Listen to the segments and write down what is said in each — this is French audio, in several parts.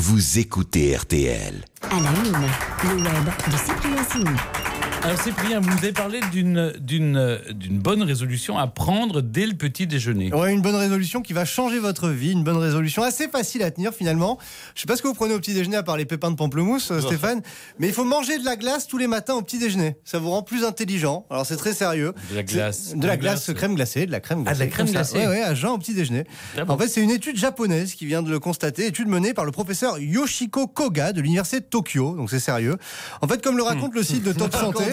Vous écoutez RTL. À la une, le web de Cyprien Sini. Alors Cyprien, vous nous avez parlé d'une bonne résolution à prendre dès le petit déjeuner. Ouais, une bonne résolution qui va changer votre vie, une bonne résolution assez facile à tenir finalement. Je sais pas ce que vous prenez au petit déjeuner à part les pépins de pamplemousse, Stéphane, mais il faut manger de la glace tous les matins au petit déjeuner. Ça vous rend plus intelligent. Alors c'est très sérieux. De la glace. De la glace crème glacée, de la crème glacée. Ah, de la crème glacée. Ouais, à jeun au petit déjeuner. En fait, c'est une étude japonaise qui vient de le constater, étude menée par le professeur Yoshiko Koga de l'université de Tokyo. Donc c'est sérieux. En fait, comme le raconte le site de Top Santé,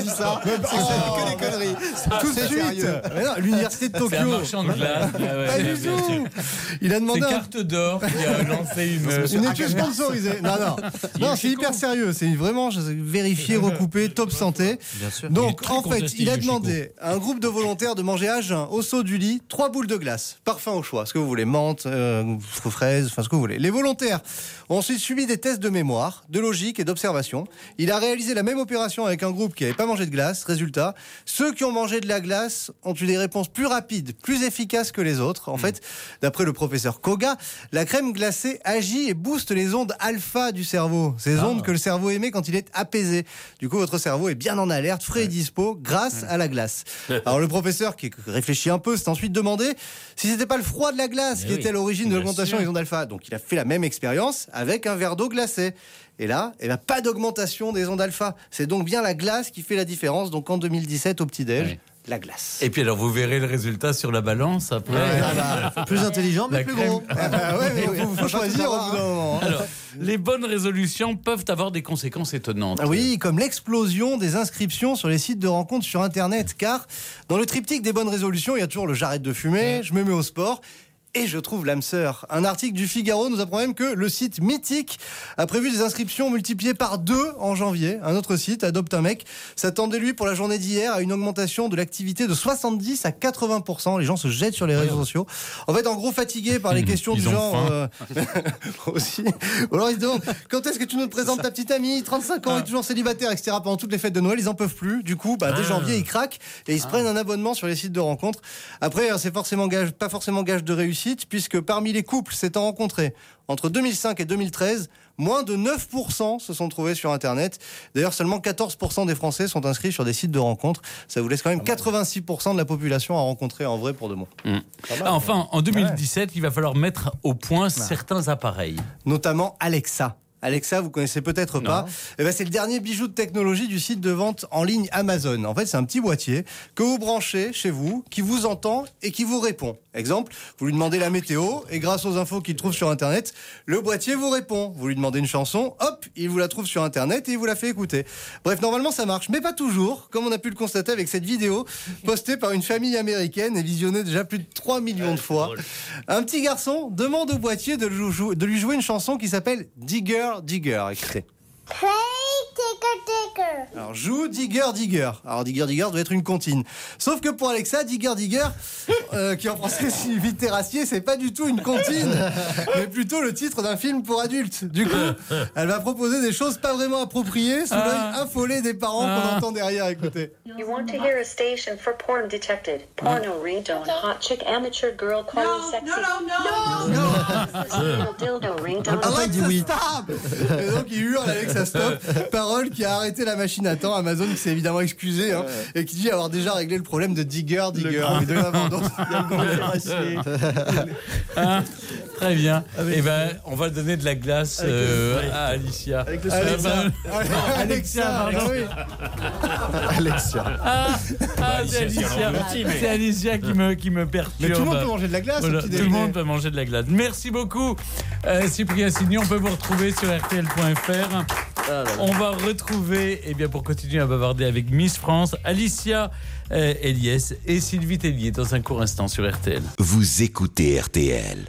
que des conneries. Tout de suite. Non, l'université de Tokyo. C'est un marchand de glace. Pas du tout. Il a demandé. C'est Carte d'Or qui a lancé une étude sponsorisée. Non, c'est hyper sérieux. C'est vraiment vérifié, recoupé, Top Santé. Bien sûr. Donc, en fait, il a demandé à un groupe de volontaires de manger à jeun, au saut du lit, 3 boules de glace. Parfum au choix. Ce que vous voulez, menthe, fraise, enfin ce que vous voulez. Les volontaires ont ensuite subi des tests de mémoire, de logique et d'observation. Il a réalisé la même opération avec un groupe qui n'avait pas mangé de glace. Résultat, ceux qui ont mangé de la glace ont eu des réponses plus rapides, plus efficaces que les autres. En fait, d'après le professeur Koga, la crème glacée agit et booste les ondes alpha du cerveau. Ces ondes que le cerveau émet quand il est apaisé. Du coup, votre cerveau est bien en alerte, frais et dispo grâce à la glace. Alors le professeur, qui réfléchit un peu, s'est ensuite demandé si c'était pas le froid de la glace qui était à l'origine de l'augmentation des ondes alpha. Donc il a fait la même expérience avec un verre d'eau glacée. Et là, pas d'augmentation des ondes alpha. C'est donc bien la glace qui fait la différence. Donc en 2017, au petit-déj, la glace. Et puis alors, vous verrez le résultat sur la balance après. Plus intelligent, mais La plus crème. gros. Il faut choisir au bout d'un moment. Alors, les bonnes résolutions peuvent avoir des conséquences étonnantes. Oui, comme l'explosion des inscriptions sur les sites de rencontres sur Internet. Car dans le triptyque des bonnes résolutions, il y a toujours le j'arrête de fumer, je me mets au sport. Et je trouve l'âme sœur. Un article du Figaro nous apprend même que le site Mythique a prévu des inscriptions multipliées par 2 en janvier. Un autre site, Adopte un mec, s'attendait lui pour la journée d'hier à une augmentation de l'activité de 70 à 80%. Les gens se jettent sur les réseaux sociaux. En fait, en gros, fatigués par les questions du genre... aussi. Ou alors ils se demandent, quand est-ce que tu nous présentes ta petite amie, 35 ans, est toujours célibataire, etc. Pendant toutes les fêtes de Noël, ils en peuvent plus. Du coup, dès janvier, ils craquent et ils se prennent un abonnement sur les sites de rencontres. Après, c'est pas forcément gage de réussite, puisque parmi les couples s'étant rencontrés entre 2005 et 2013, moins de 9% se sont trouvés sur Internet. D'ailleurs, seulement 14% des Français sont inscrits sur des sites de rencontres. Ça vous laisse quand même 86% de la population à rencontrer en vrai pour de bon. Enfin, en 2017, il va falloir mettre au point certains appareils. Notamment Alexa. Alexa, vous connaissez peut-être pas. C'est le dernier bijou de technologie du site de vente en ligne Amazon. En fait, c'est un petit boîtier que vous branchez chez vous, qui vous entend et qui vous répond. Exemple, vous lui demandez la météo et grâce aux infos qu'il trouve sur Internet, le boîtier vous répond. Vous lui demandez une chanson, hop, il vous la trouve sur Internet et il vous la fait écouter. Bref, normalement ça marche, mais pas toujours, comme on a pu le constater avec cette vidéo postée par une famille américaine et visionnée déjà plus de 3 millions de fois. Un petit garçon demande au boîtier de lui jouer une chanson qui s'appelle Digger, Digger. Écoutez. Play Digger Digger. Alors joue Digger Digger. Alors Digger Digger doit être une comptine. Sauf que pour Alexa, Digger Digger, qui en français signifie terrassier, c'est pas du tout une comptine, mais plutôt le titre d'un film pour adultes. Du coup, elle va proposer des choses pas vraiment appropriées sous l'œil affolé des parents qu'on entend derrière. Écoutez. You want to hear a station for porn detected. Porno ringtone. Hot chick amateur girl calling sexy. No. Dildo ringtone. Alexa, stop. Et donc il hurle Alexa, stop. Parole qui a arrêté la machine à temps. Amazon qui s'est évidemment excusé et qui dit avoir déjà réglé le problème de Digger Digger. Il doit y avoir d'autres. Très bien. On va donner de la glace à Alicia. Avec le Alexa, oui. Alexia. C'est Alicia qui me perturbe. Mais tout le monde peut manger de la glace. Voilà, tout le monde peut manger de la glace. Merci beaucoup, Cyprien Sini. On peut vous retrouver sur rtl.fr. On va retrouver, pour continuer à bavarder avec Miss France, Alicia Eliès et Sylvie Tellier dans un court instant sur RTL. Vous écoutez RTL.